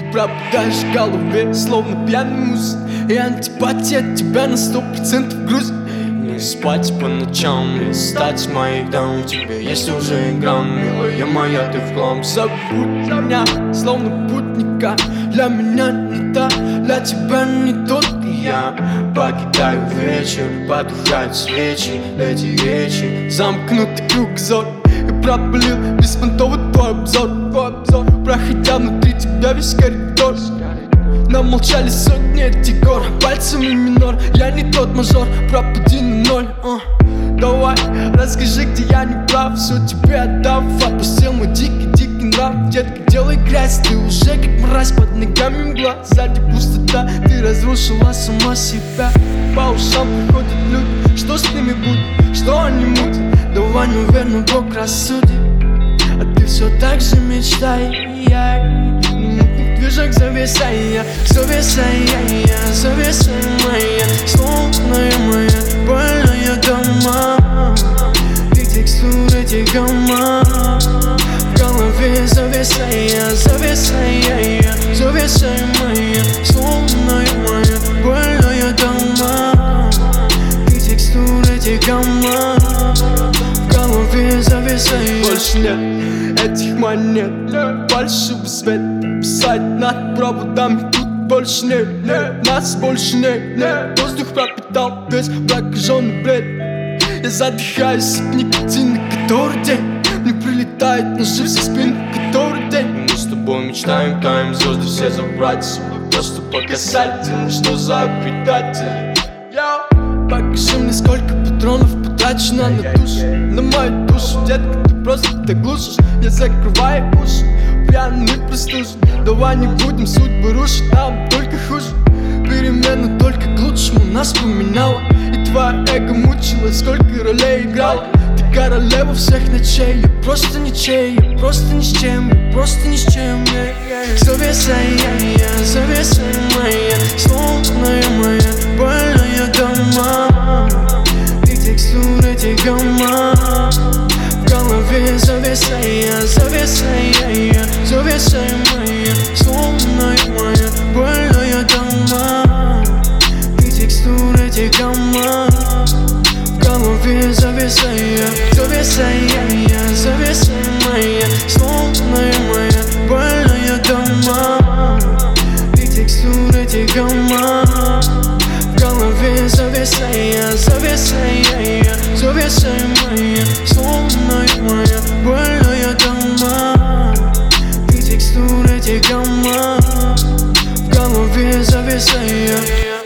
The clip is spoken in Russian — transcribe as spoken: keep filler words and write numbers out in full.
пропадаешь в голове, словно пьяный муз. И антипатия от тебя на сто процентов грузит. Не спать по ночам, не стать с моих дам. У тебя есть уже грамм, милая моя, ты в хлам. Забудь меня, словно путника. Для меня не та, для тебя не тот. И я покидаю вечер, потухают свечи. Эти речи, замкнутый кругозор. И пропалил беспонтовый твой обзор, твой обзор. Проходя внутри тебя весь коридор. Нам молчали сотни этих гор, пальцами минор. Я не тот мажор, пропади на ноль. uh. Давай, расскажи, где я не прав. Все тебе отдав, опустил мой дикий-дикий нрав. Детка, делай грязь, ты уже как мразь. Под ногами мгла, сзади пустота. Ты разрушила сама себя. По ушам приходят люди, что с ними будет, что они мутят. Давай, наверное, Бог рассудит. А ты все так же мечтай. Движок зависая, зависая, зависая моя, словная моя больная дома. И текстуры этих гамма в голове зависая, зависая, зависая моя, словная моя больная дома. И текстуры этих гамма в голове зависая. Больше нет этих монет, фальшивый свет. Писать над проводами тут больше нет, нет. Нас больше нет, нет. Воздух пропитал весь прокаженный бред. Я задыхаюсь от никотина, который день мне прилетает ножи со спины, который день. Мы с тобой мечтаем, таем звезды все забрать собой. Просто по касательно, что за предатель. Покажи мне, сколько патронов потрачено на душу, на мою душу. Детка, ты просто так глушишь. Я закрываю уши, пьяный простужен. Давай не будем судьбы рушить, нам только хуже. Перемена только к лучшему нас поменяла. И твоя эго мучила, сколько ролей играла. Ты королева всех ночей, я просто ничей. Я просто ни с чем, я просто ни с чем. Зависая, зависая моя, словная моя больная дома. И текстуры этих гамма в голове зависая, зависая, зависая моя, словная моя больная дома. И текстуры этих гамма в голове зависая, зависая, зависая моя, словная моя больная дома. И текстуры этих гамма в голове зависая, зависая, зависая моя, словная моя больная дома. И текстуры этих гамма в голове зависая.